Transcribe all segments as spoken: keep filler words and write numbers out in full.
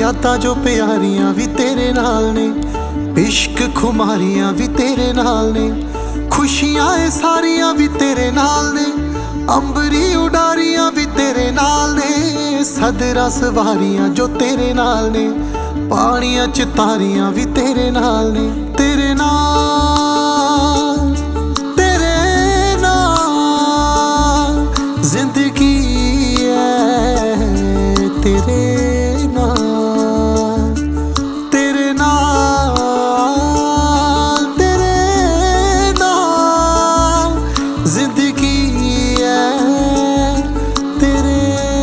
यादां जो प्यारियां भी तेरे नाल ने, इश्क खुमारियां भी तेरे नाल ने, खुशियां ए सारियां भी तेरे नाल ने, अंबरी उडारियां भी तेरे नाल ने, सदरा सवारियां जो तेरे नाल ने, पानियां च तारियां भी तेरे नाल ने। तेरे नाल तेरे नाल जिंदगी है, तेरे नाल तेरे नाल तेरे नाल जिंदगी है, तेरे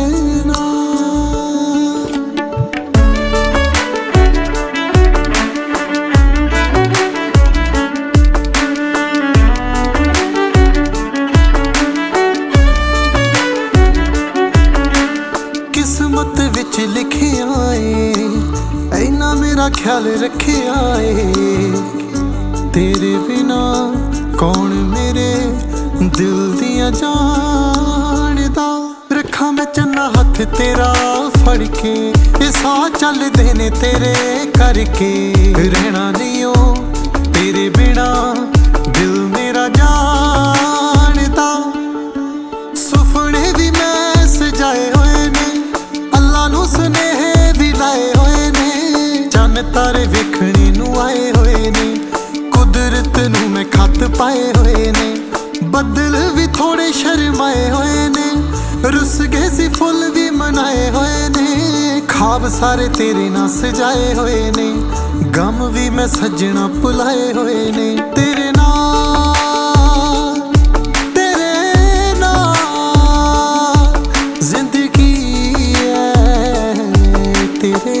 किस्मत विच लिखिया ए, ऐना मेरा ख्याल रखिया ए, तेरे बिना कौन मेरे दिल दियां जानदा। रखा मैं चन्ना हथ तेरा फड़ के, ये साह चलदे ने तेरे करके, रहना नहीं ओ तेरे बिना दिल मेरा जानदा। सुपने भी मैं सजाए होए ने, अल्लाह नू सुनेहे भी लाए होए ने, चन्न तारे वेखने नू आए होए ने, कुदरत नू मैं खत पाए होए ने, बदल भी थोड़े शर्माए होए ने, रुस गए सी फुल भी मनाए होए ने, ख्वाब सारे तेरे ना सजाए होए ने, गम भी मैं सजना भुलाए होए ने। तेरे नाल तेरे नाल जिंदगी है, तेरे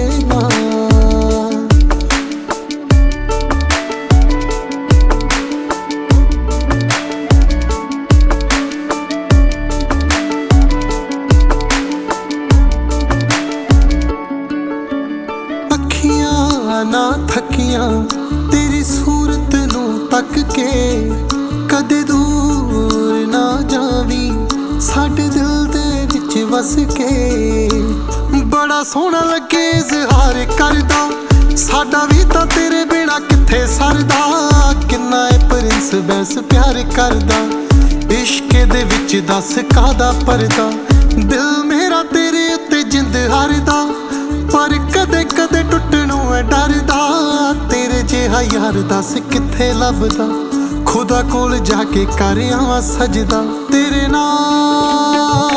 ना थकियां तेरी सूरत नू तक के, कदे दूर ना जावी साडे दिल दे विच वस के। बड़ा सोहना लगे इज़हार करदा, साडा भी तां तेरे बिना किथे सरदा, किन्ना ए प्रिंस बैस प्यार करदा, इश्क दे विच दस कादा परदा, दिल मेरा तेरे उत्ते जिंद हारदा, पर कदे कदे टुटनों है डरदा, तेरे जिहा यार दस किथे लभदा, खुदा कोल जाके कर आवां सजदा। तेरे नाल